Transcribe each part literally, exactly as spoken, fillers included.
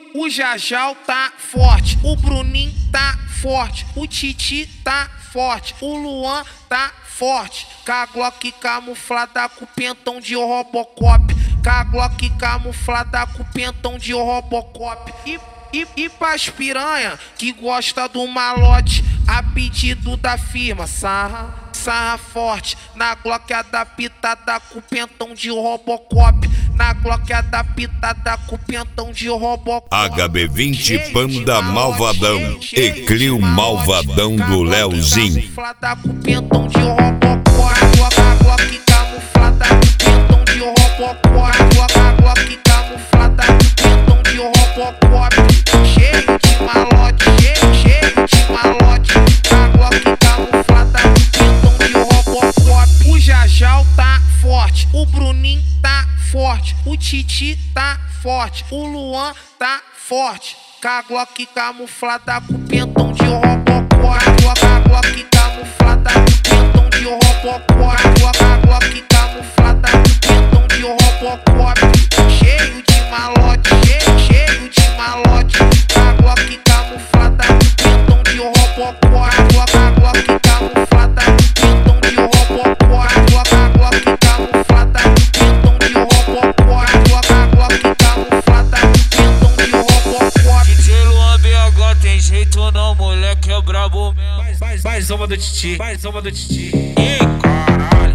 O Jajal tá forte, o Bruninho tá forte, o Titi tá forte, o Luan tá forte. Com a Glock camuflada com pentão de Robocop, com a Glock camuflada com pentão de Robocop. E, e, e pras piranha que gosta do malote, a pedido da firma, sarra, sarra forte. Na Glock adaptada com pentão de Robocop, na Glock adaptada com pentão de Robocop. H B vinte Panda Malvadão e Clio Malvadão do Leozinho. Camuflada com pentão de Robocop, a Glock camuflada com pentão de Robocop, a Glock camuflada com pentão de Robocop. Cheio de malote, cheio, cheio de malote, a Glock camuflada com pentão de Robocop. O Jajal tá forte, o Bruninho tá forte, o Titi tá forte, o Luan tá forte. Com a Glock camuflada com pentão de Robocop, a Glock camuflada com pentão de Robocop, a Glock camuflada com pentão de Robocop. Cheio de malote, cheio, cheio de malote, a Glock camuflada com pentão de Robocop, a Glock camuflada com pentão de Robocop, a Glock camuflada com pentão de Robocop, a Glock camuflada com pentão de Robocop. D J Luan B H tem jeito não, moleque é brabo mesmo. Mais, mais uma do Titi, mais uma do Titi. Ih, caralho,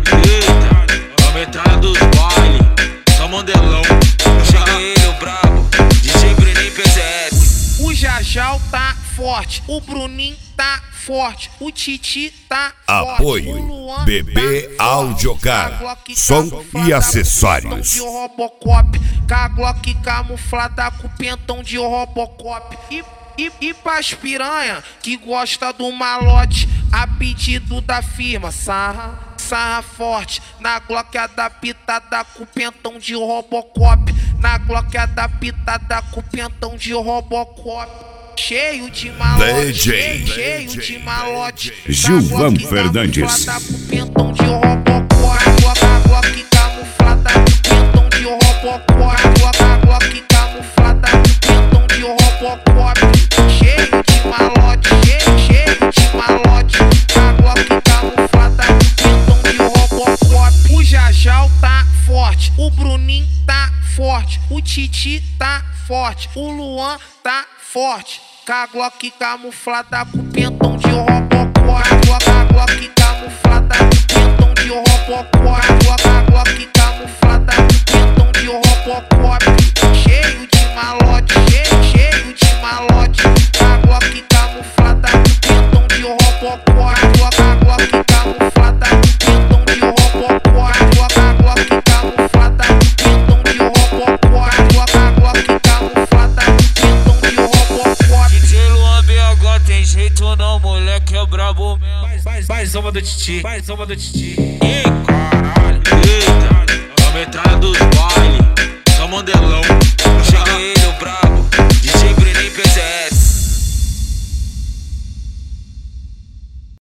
eita, aumentada dos baile, só modelão. Cheguei ele, o brabo, D J Bruninho P C S. O Jajal tá forte, o Bruninho tá forte, o Titi tá forte. Apoio B B Audiocar, som e acessórios. De Robocop, com a Glock camuflada com pentão de Robocop. E, e, e pras piranha que gosta do malote, a pedido da firma, sarra, sarra forte. Na Glock adaptada com pentão de Robocop, na Glock adaptada com pentão de Robocop. Cheio de malote, cheio, cheio de malote, Gilvan Fernandes. Com pentão de Robocop, a Glock camuflada com pentão de Robocop, a Glock camuflada com pentão de Robocop. Cheio de malote, cheio, cheio de malote, a Glock camuflada com pentão de Robocop. O Jajal tá forte, o Bruninho tá forte, o Titi tá forte, o Luan tá forte. Com a Glock camuflada com pentão de Robocop, a Glock camuflada com pentão de Robocop, a Glock camuflada com pentão de Robocop. Cheio de malote, cheio, cheio de malote, a Glock camuflada com pentão de Robocop, a Glock camuflada com pentão de Robocop, a Glock camuflada com pentão de Robocop, a Glock camuflada com pentão de Robocop. D J Luan B H tem jeito não, moleque é brabo mesmo. Mais, mais, mais uma do Titi, mais uma do Titi. Ih, caralho, eita, aumentada dos baile, só modelão.